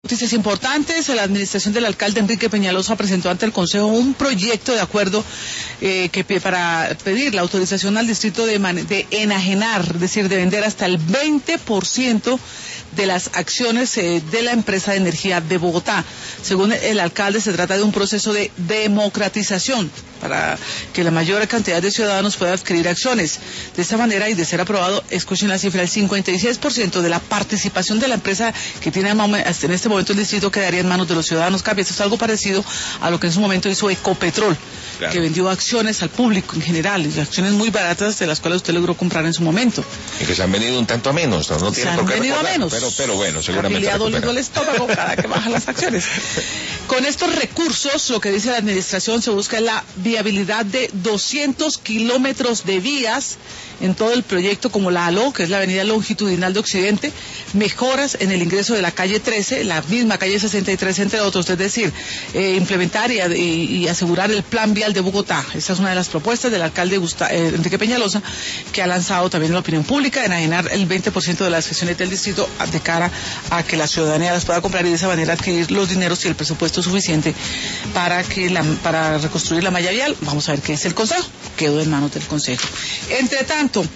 Noticias importantes. La administración del alcalde Enrique Peñalosa presentó ante el Consejo un proyecto de acuerdo para pedir la autorización al distrito de enajenar, es decir, de vender hasta el 20% de las acciones de la empresa de energía de Bogotá. Según el alcalde, se trata de un proceso de democratización para que la mayor cantidad de ciudadanos pueda adquirir acciones. De esta manera, y de ser aprobado, escuchen la cifra, el 56% de la participación de la empresa que tiene hasta en este momento el distrito quedaría en manos de los ciudadanos. Esto es algo parecido a lo que en su momento hizo Ecopetrol, claro, que vendió acciones al público en general, y acciones muy baratas de las cuales usted logró comprar en su momento. Y que se han vendido un tanto a menos, no tiene por qué recordar, pero bueno, seguramente el estómago cada que bajan las acciones. Con estos recursos, lo que dice la administración, se busca la viabilidad de 200 kilómetros de vías en todo el proyecto, como la ALO, que es la avenida longitudinal de Occidente, mejoras en el ingreso de la calle 13, la misma calle 63, entre otros, es decir, implementar y asegurar el plan vial de Bogotá. Esa es una de las propuestas del alcalde Enrique Peñalosa, que ha lanzado también en la opinión pública, de enajenar el 20% de las gestiones del distrito de cara a que la ciudadanía las pueda comprar y de esa manera adquirir los dineros y el presupuesto suficiente para reconstruir la malla vial. Vamos a ver qué es el Consejo. Quedó en manos del Consejo. Entre tanto,